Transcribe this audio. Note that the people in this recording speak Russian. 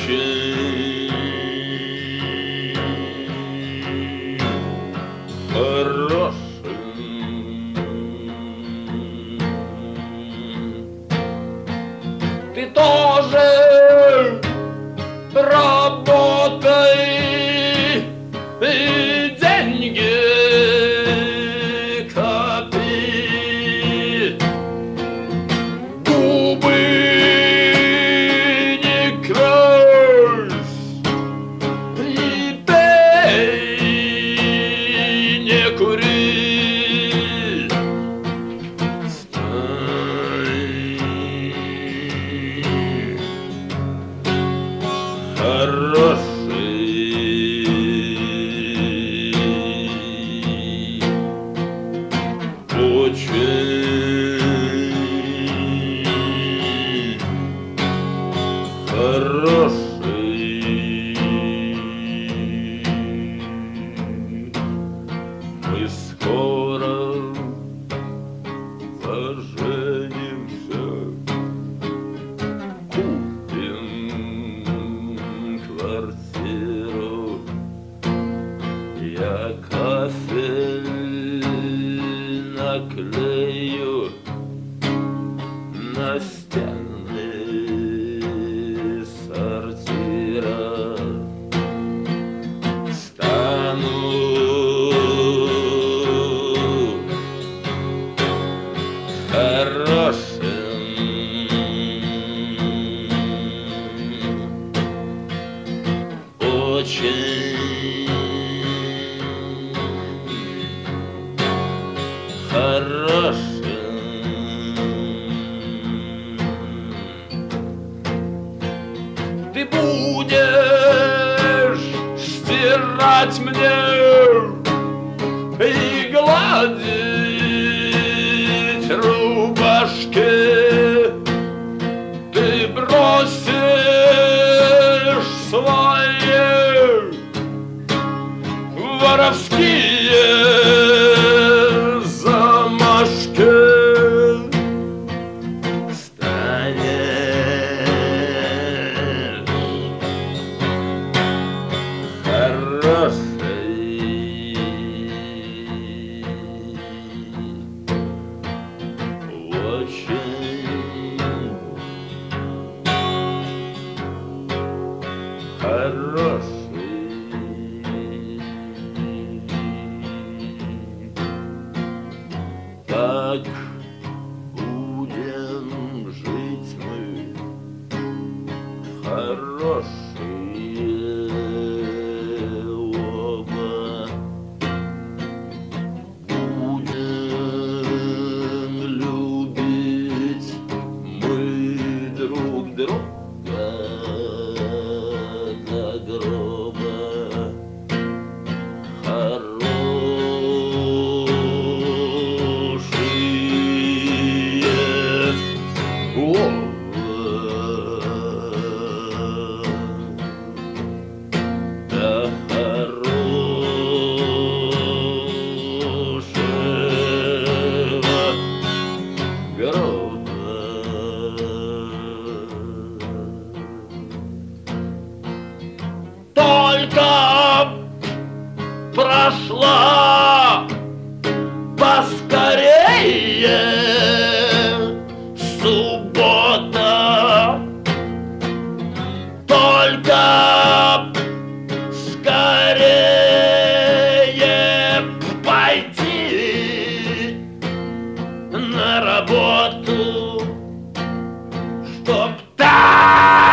очень хорошим. Ты тоже работай и деньги копи, губы не крась и пей, не кури. Мы скоро поженимся, купим квартиру. Я кафель наклею на стены сортира. Стану хорошим, очень хорошим. Ты будешь стирать мне и гладить рубашки. Ты бросишь свои воровские замашки. Станешь хорошей, очень хорошей. Так будем жить мы, хорошие оба. Будем любить мы друг друга до гроба. Только прошла поскорее суббота, только скорее пойти на работу, чтоб так